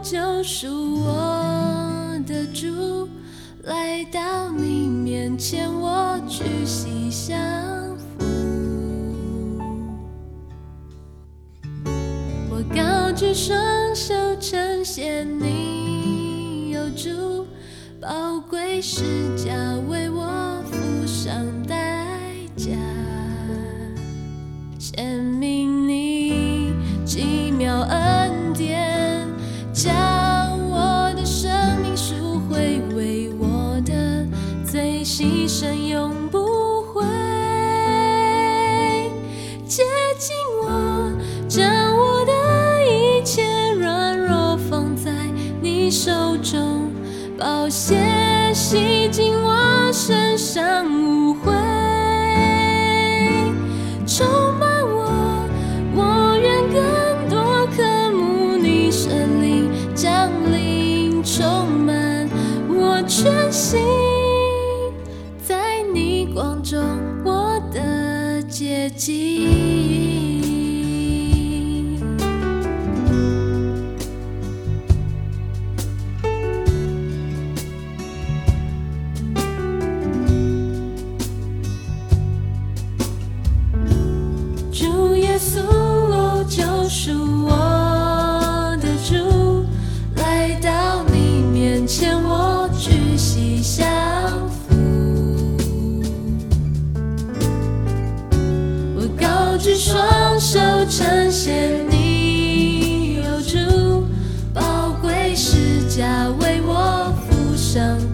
救赎我的主，来到你面前，我屈膝降服。我高举双手呈现你有主，宝贵十架为我付上代价，显明你奇妙恩典，将我的生命赎回，为我的罪牺牲永不悔。接近我，将我的一切软弱放在你手中，宝血洗净我身上污秽，充满我，我愿更多渴慕你圣灵降临，充满我全心，在你光中我的洁净。主耶稣，救赎我的主，来到你面前，我屈膝降服。我高举双手呈现你有主，宝贵十架为我付上